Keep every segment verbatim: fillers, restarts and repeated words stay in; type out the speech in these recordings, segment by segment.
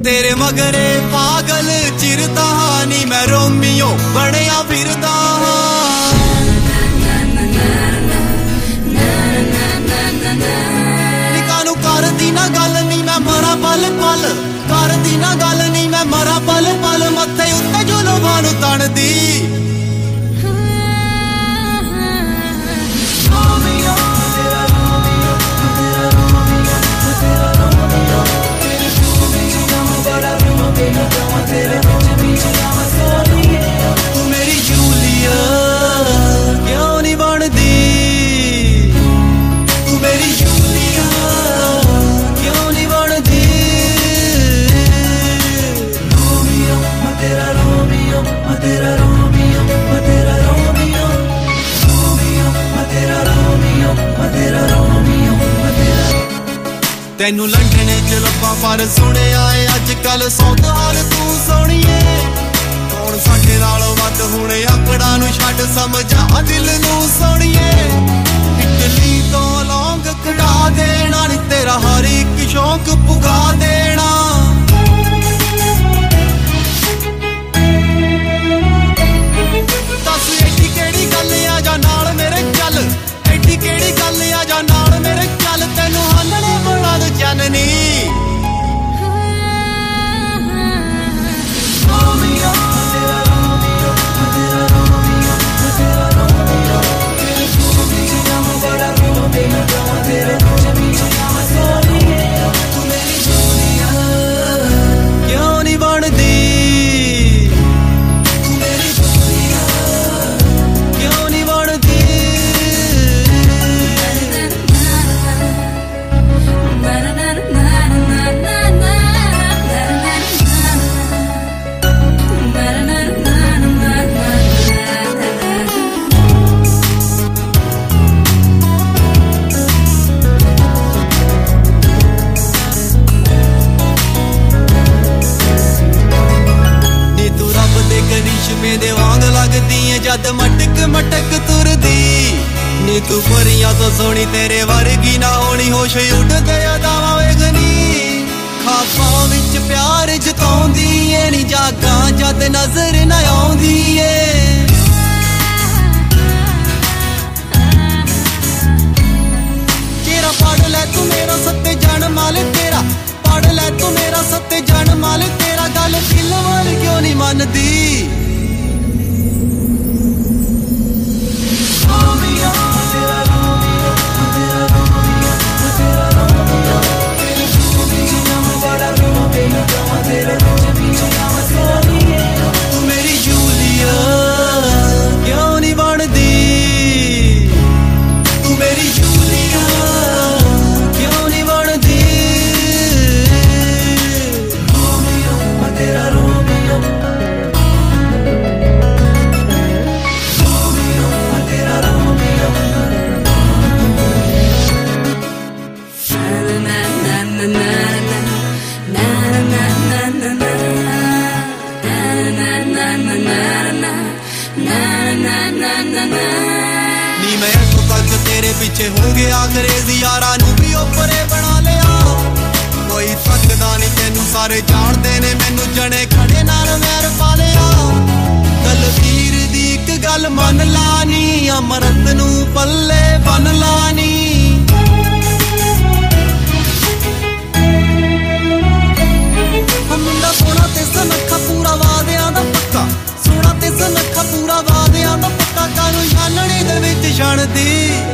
तेरे मगरे पागल चिरदा नी मैं रोमियो बनया फिरदा निकानू कर दी ना गल नी मैं मरा पल पल कर दी ना गल नी मैं मरा पल पल मत्थे उत्ते जुल्फां नू तणदी तू मेरी जूलिया क्यों नहीं बनदी तू मेरी जूलिया क्यों नहीं बनदी रोमियो मैं तेरा रोमियो मैं तेरा रोमियो मैं तेरा रोमियो रोमियो मैं तेरा रोमियो मैं तेरा रोमियो मैं तेरा तेनू लंडन च लब्बां पर सुनिया है अज कल सौद हाल तू सोहणीए कौन साडे नालों वध हुणे आकड़ा नू छड्ड समझा दिल नू सोहणीए इटली तो लौंग कढ़ा देना नी तेरा हर एक शौक पुगा देना दस एडी केड़ी गल आ जा नाल मेरे चल एडी केड़ी गल आ जा नाल मेरे चल तेनू हालणे बड़ा दू चाननी दे वांग लगदी है जद मटक मटक तुरदी नी तू परियां तो सोनी तेरे वर्गी ना होनी होश उड़दे अदावां वेखनी खाबां विच प्यार जताउंदी ऐ नी जागां जद नजर ना आउंदी ऐ तेरा पढ़ ले तू मेरा सत्ते जन माल तेरा पढ़ ले तू मेरा सत्ते जन माल तेरा गल दिल वाल क्यों नहीं मनदी तू मेरी जूलिया क्यों नहीं बनदी तू मेरी जूलिया क्यों नहीं बनदी रोमियो मैं तेरा रोमियो रोमियो मैं तेरा रोमियो ना ना ना ना नी मैं तो तक तेरे पीछे हो गया अंग्रेजी यारा नू भी ओपरे बना लिया कोई सकदा नहीं तेनू सारे जानते ने मैनू जने खड़े नाल वैर पा लिया दलवीर दी इक गल मन लानी अमरत नू पल्ले बन लानी मुंडा सोना ते सनखा पूरा वादियां दा पक्का सोना ते सनखा पूरा वादियां दा पक्का कानू छानणी दे विच छणदी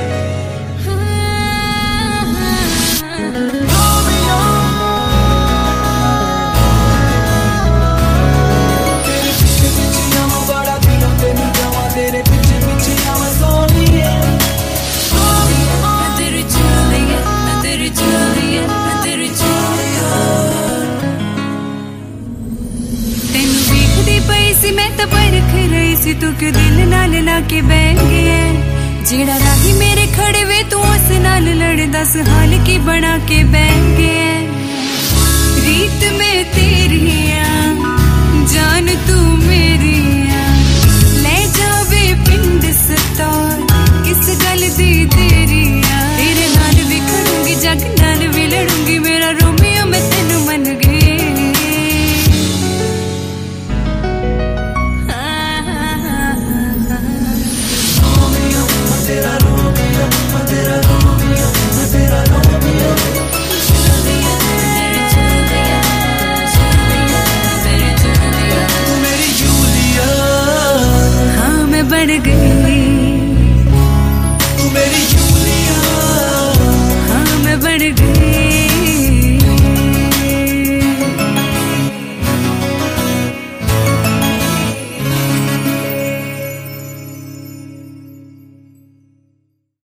मैं तो परख रही सी तू क्यों दिल नाल लाके बह गया जेड़ा राही मेरे खड़े वे तू उस नाल लड़ दस हाल की बना के बह गया रीत में तेरी जान तू मेरी ले जावे पिंड सता